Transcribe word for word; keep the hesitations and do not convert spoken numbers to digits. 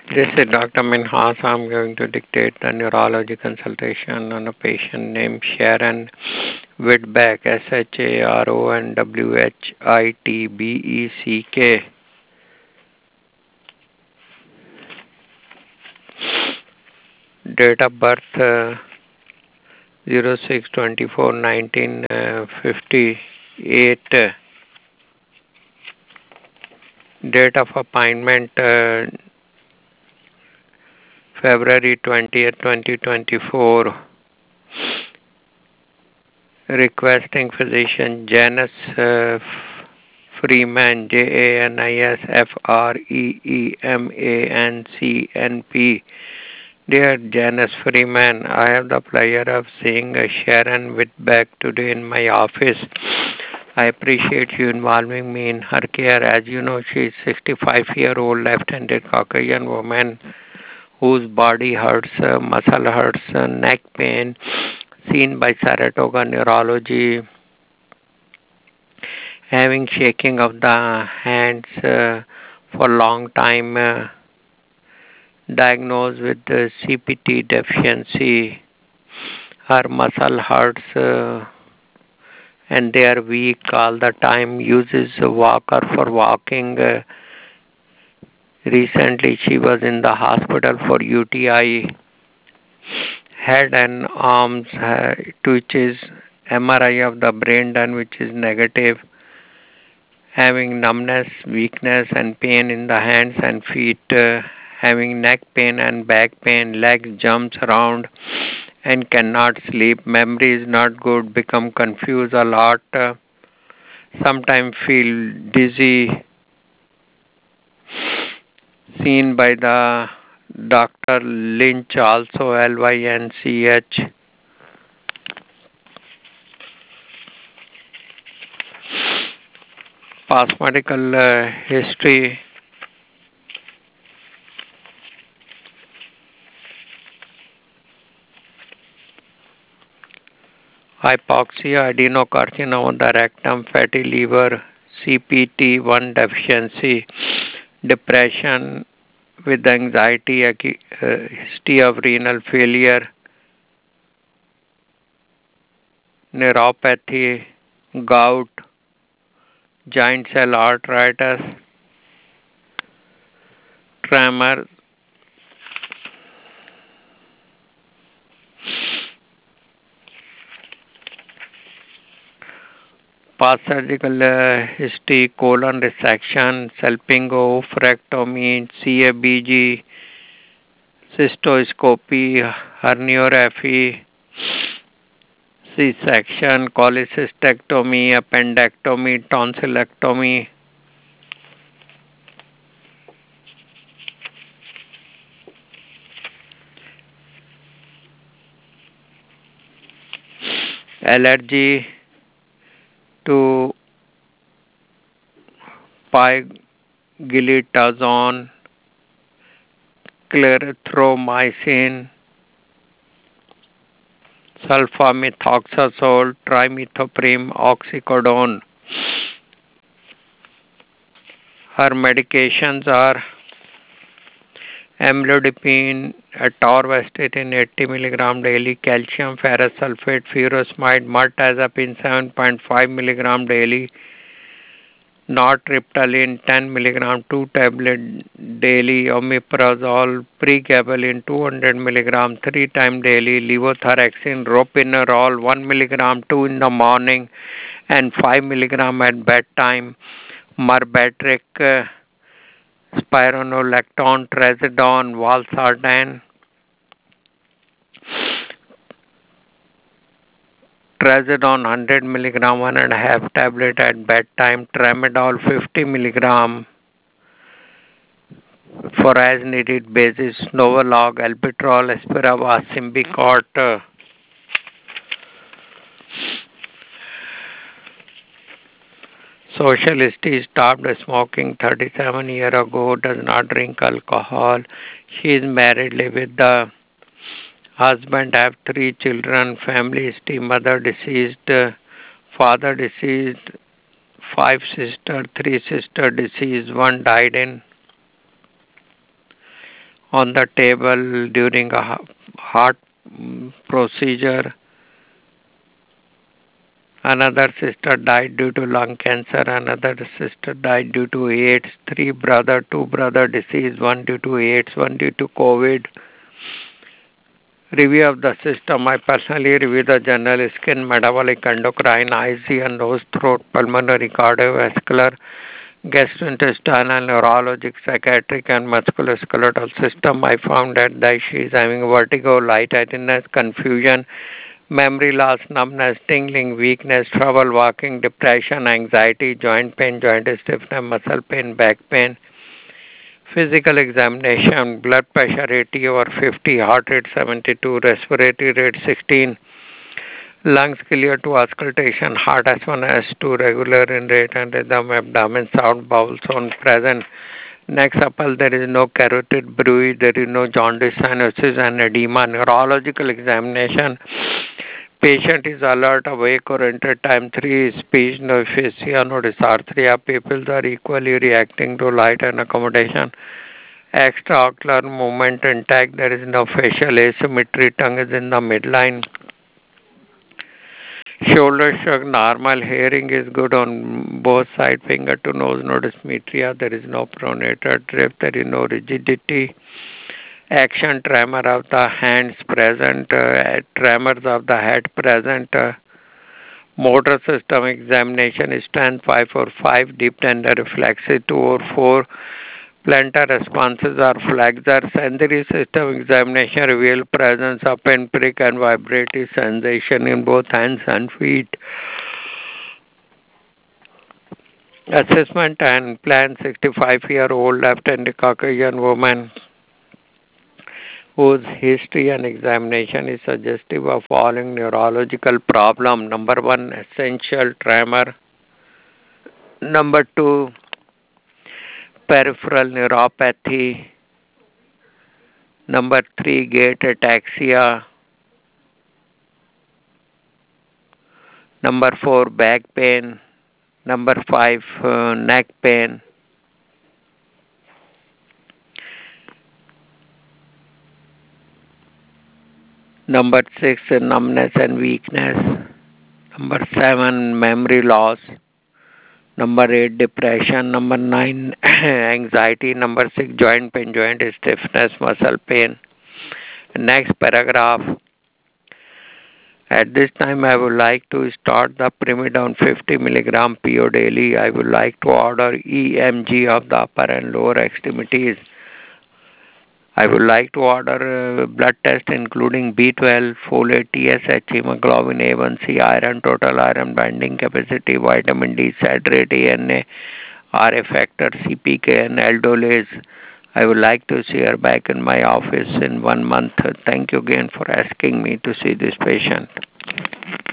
This is Doctor Minhas. I'm going to dictate the neurology consultation on a patient named Sharon Whitbeck, S H A R O N W H I T B E C K. Date of birth uh, zero six twenty-four nineteen fifty-eight. Date of appointment uh, February twentieth, twenty twenty-four. Requesting physician Janice uh, Freeman, J A N I S F R E E M A N C N P. Dear Janice Freeman, I have the pleasure of seeing Sharon Whitbeck today in my office. I appreciate you involving me in her care. As you know, she is a sixty-five-year-old left-handed Caucasian woman whose body hurts, uh, muscle hurts, uh, neck pain, seen by Saratoga Neurology, having shaking of the hands uh, for long time, uh, diagnosed with the C P T deficiency. Her muscle hurts uh, and they are weak all the time, uses a walker for walking. Uh, recently she was in the hospital for U T I. Head and arms uh, twitches, M R I of the brain done which is negative, having numbness, weakness and pain in the hands and feet, uh, having neck pain and back pain, legs jumps around and cannot sleep, memory is not good, become confused a lot, uh, sometimes feel dizzy, seen by the Doctor Lynch also, L Y N C H. Past medical uh, history, hypoxia, adenocarcinoma of the rectum, fatty liver, C P T one deficiency, depression with anxiety, uh, history of renal failure, neuropathy, gout, giant cell arteritis, tremor, past surgical uh, history, colon resection, salpingo, oophorectomy, C A B G, cystoscopy, herniorrhaphy, C-section, cholecystectomy, appendectomy, tonsillectomy, allergy to pioglitazone, clarithromycin, sulfamethoxazole, trimethoprim, oxycodone. Her medications are amlodipine, atorvastatin eighty milligram daily, calcium ferrous sulfate, furosemide, mirtazapine seven point five milligram daily, nortriptyline ten milligram, two tablet daily, omeprazole, pregabalin two hundred milligram, three time daily, levothyroxine, ropinirole one milligram, two in the morning and five milligram at bedtime, Myrbetriq, uh, spironolactone, trazodone, valsartan, trazodone one hundred milligram, one and a half tablet at bedtime, tramadol fifty milligram for as needed basis, Novolog, Albuterol, Aspirava, Symbicort. uh, Socialist stopped smoking thirty-seven years ago, does not drink alcohol. She is married, live with the husband, have three children, family history, mother deceased, uh, father deceased, five sisters, three sisters deceased, one died in on the table during a ha- heart mm, procedure. Another sister died due to lung cancer. Another sister died due to AIDS. Three brother, two brother deceased. One due to AIDS, one due to COVID. Review of the system. I personally review the general skin, metabolic, endocrine, eyes, ear, nose, throat, pulmonary, cardiovascular, gastrointestinal, neurologic, psychiatric, and musculoskeletal system. I found that, that she is having vertigo, lightheadedness, confusion, memory loss, numbness, tingling, weakness, trouble walking, depression, anxiety, joint pain, joint stiffness, muscle pain, back pain. Physical examination, blood pressure eighty over fifty, heart rate seventy-two, respiratory rate sixteen, lungs clear to auscultation, heart S one, S two, regular in rate and rhythm, abdomen sound, bowel sound present. Next supple, there is no carotid bruit, there is no jaundice, cyanosis and edema. Neurological examination, patient is alert, awake or entered time three, speech, no aphasia, no dysarthria. People are equally reacting to light and accommodation. Extraocular movement intact, there is no facial asymmetry, tongue is in the midline. Shoulder shrug normal, hearing is good on both sides, finger to nose, no dysmetria, there is no pronator drift, there is no rigidity. Action tremor of the hands present, uh, tremors of the head present. Uh, motor system examination is ten, five or five, deep tender reflexes two or four. Plantar responses are flexor. Sensory system examination reveal presence of pinprick and vibrative sensation in both hands and feet. Assessment and plan sixty-five-year-old left-handed Caucasian woman whose history and examination is suggestive of following neurological problem. Number one, essential tremor. Number two, peripheral neuropathy. Number three, gait ataxia. Number four, back pain. Number five, uh, neck pain. Number six, numbness and weakness. Number seven, memory loss. Number eight, depression. Number nine, anxiety. Number six, joint pain, joint stiffness, muscle pain. Next paragraph. At this time, I would like to start the Primidone fifty milligram P O daily. I would like to order E M G of the upper and lower extremities. I would like to order uh, blood test including B twelve, folate, T S H, hemoglobin A one C, iron, total iron binding capacity, vitamin D, citrate, A N A, R A factor, C P K, and aldolase. I would like to see her back in my office in one month. Thank you again for asking me to see this patient.